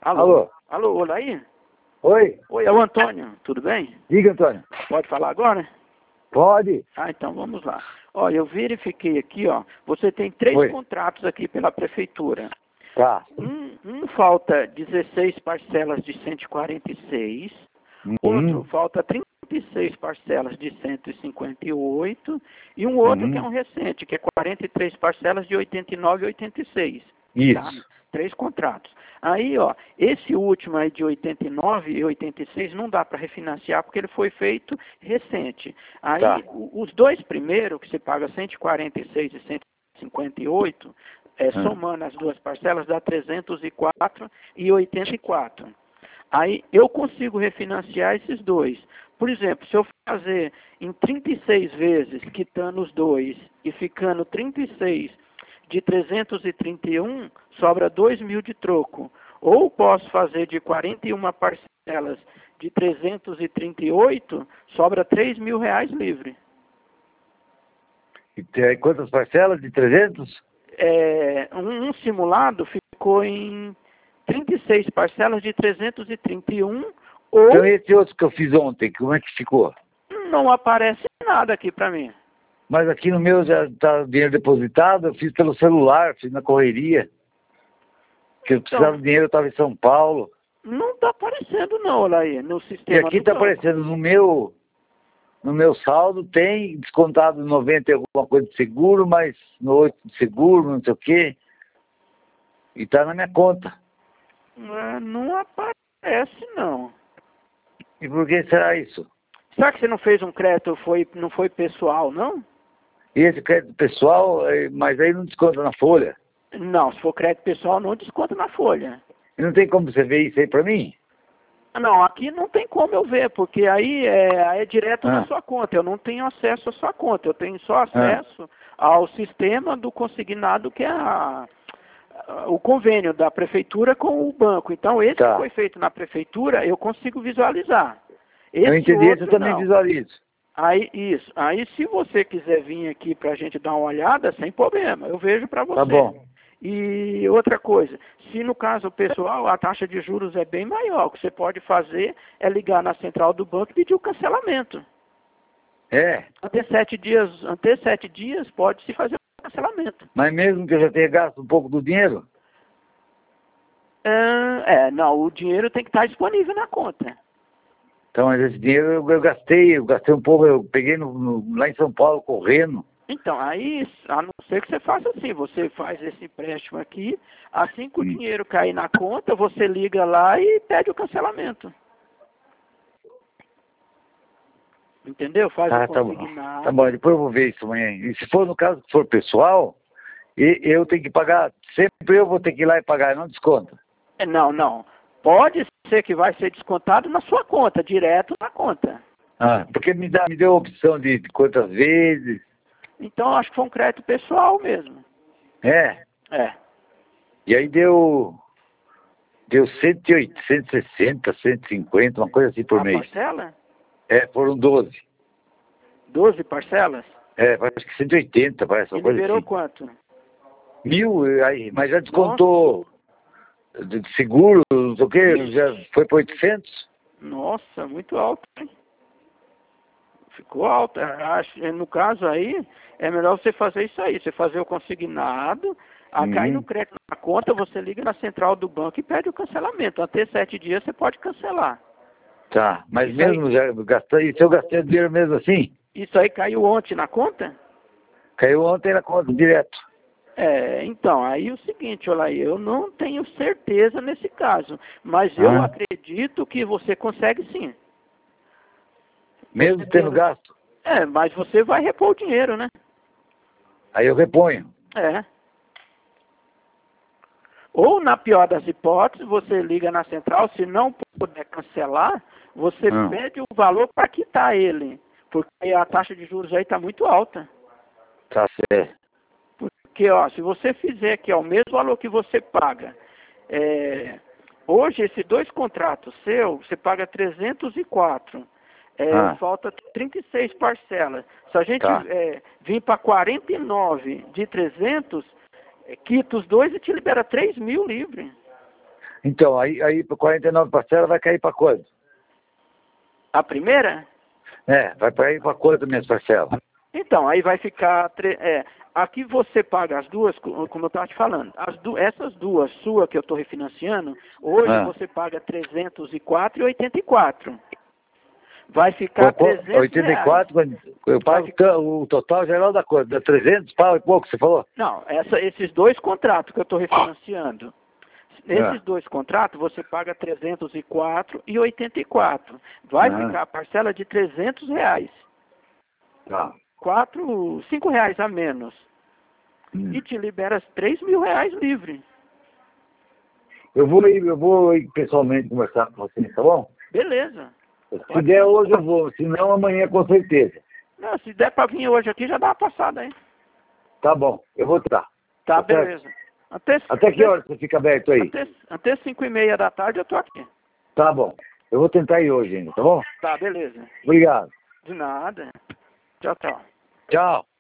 Alô? Alô? Alô, olha aí? Oi? Oi, é o Antônio, tudo bem? Diga, Antônio. Pode falar agora? Pode? Ah, então vamos lá. Ó, eu verifiquei aqui, ó, você tem 3 Oi. contratos aqui pela prefeitura. Tá. Um falta 16 parcelas de 146, outro falta 36 parcelas de 158 e um outro que é um recente, que é 43 parcelas de 89 e 86. Isso. Tá? 3 contratos. Aí, ó, esse último aí de 89 e 86 não dá para refinanciar porque ele foi feito recente. Aí, Tá. os 2 primeiros, que você paga 146 e 158, somando as 2 parcelas, dá 304 e 84. Aí, eu consigo refinanciar esses 2. Por exemplo, se eu fazer em 36 vezes, quitando os 2 e ficando 36 de 331, sobra 2.000 de troco. Ou posso fazer de 41 parcelas de 338, sobra 3.000 reais livre. E tem quantas parcelas? De 300? Um simulado ficou em 36 parcelas de 331, ou Então esse outro que eu fiz ontem, como é que ficou? não aparece nada aqui para mim. Mas aqui no meu já está o dinheiro depositado, eu fiz pelo celular, fiz na correria. Porque eu precisava de dinheiro, eu estava em São Paulo. Não está aparecendo não, olha aí, no E sistema aqui do está banco. aparecendo no meu saldo, tem descontado 90 e alguma coisa de seguro, mas no 8 de seguro, não sei o quê. E está na minha conta. Não aparece não. E por que será isso? Será que você não fez um crédito, não foi pessoal, não? E esse crédito pessoal, mas aí não desconta na folha. Não, se for crédito pessoal, não desconta na folha. E não tem como você ver isso aí pra mim? Não, aqui não tem como eu ver, porque aí é direto na Ah. sua conta. Eu não tenho acesso à sua conta. Eu tenho só acesso ao sistema do consignado, que é o convênio da prefeitura com o banco. Então, esse que foi feito na prefeitura, eu consigo visualizar. Eu Esse entendi, esse eu outro, também não. visualizo. Aí, isso. Aí, se você quiser vir aqui para a gente dar uma olhada, sem problema. Eu vejo para você. Tá bom. E outra coisa, se no caso pessoal a taxa de juros é bem maior, o que você pode fazer é ligar na central do banco e pedir o cancelamento. É, Até 7 dias pode-se fazer o cancelamento. mas mesmo que eu já tenha gasto um pouco do dinheiro? Não, o dinheiro tem que estar disponível na conta. Então, mas esse dinheiro eu gastei um pouco, eu peguei lá em São Paulo correndo. Então, aí, a não ser que você faça assim, você faz esse empréstimo aqui, assim que o dinheiro cair na conta, você liga lá e pede o cancelamento. Entendeu? Faz o Tá bom. consignado. Tá bom, depois eu vou ver isso amanhã. E se for no caso que for pessoal, eu tenho que pagar, sempre eu vou ter que ir lá e pagar, não desconta. Não. Pode ser que vai ser descontado na sua conta, direto na conta. Porque me deu a opção de quantas vezes. Então, acho que foi um crédito pessoal mesmo. É. É. E aí deu 180, 160, 150, uma coisa assim por mês. Parcela? Foram 12. 12 parcelas? Parece que 180, parece uma E coisa liberou assim. quanto? 1.000, aí, mas já descontou de seguro, não sei o que, já foi para 800. Nossa, muito alto, hein? Ficou alto. No caso aí, é melhor você fazer isso aí. Você fazer o consignado, cair no crédito na conta, você liga na central do banco e pede o cancelamento. Até 7 dias você pode cancelar. Tá, mas Isso mesmo aí, já gastei, se eu gastei o dinheiro mesmo assim, isso aí caiu ontem na conta? caiu ontem na conta direto. Então, aí é o seguinte, olha aí, eu não tenho certeza nesse caso, mas eu acredito que você consegue sim. Mesmo tendo gasto. Mas você vai repor o dinheiro, né? Aí eu reponho. Ou, na pior das hipóteses, você liga na central, se não puder cancelar, você pede o valor para quitar ele, porque a taxa de juros aí está muito alta. Tá certo. Porque, ó, se você fizer aqui, ó, o mesmo valor que você paga, hoje, esses 2 contratos seu, você paga 304. Falta 36 parcelas. Se a gente vir para 49 de 300, quita os 2 e te libera 3.000 livre. Então, aí para 49 parcelas vai cair para quanto? A primeira? Vai cair para quanto minhas parcelas? Então, aí vai ficar... aqui você paga as duas, como eu estava te falando. Essas duas suas que eu estou refinanciando, hoje você paga 304,84. Vai ficar 300 84, eu pago o total geral da coisa, da 300 pau e pouco, você falou? Não, esses dois contratos que eu estou refinanciando. Nesses dois contratos, você paga 304,84. Vai ficar a parcela de R$300. Tá. R$5 a menos. E te libera R$3.000 livre. Eu vou ir pessoalmente conversar com você, tá bom? Beleza. Se der hoje eu vou, se não amanhã com certeza. Não, se der para vir hoje aqui, já dá uma passada aí. Tá bom, eu vou estar. Tá, beleza. Até que hora você fica aberto aí? Até 5:30 da tarde eu tô aqui. Tá bom. Eu vou tentar ir hoje ainda, tá bom? Tá, beleza. Obrigado. De nada. Tchau, tchau. Tchau.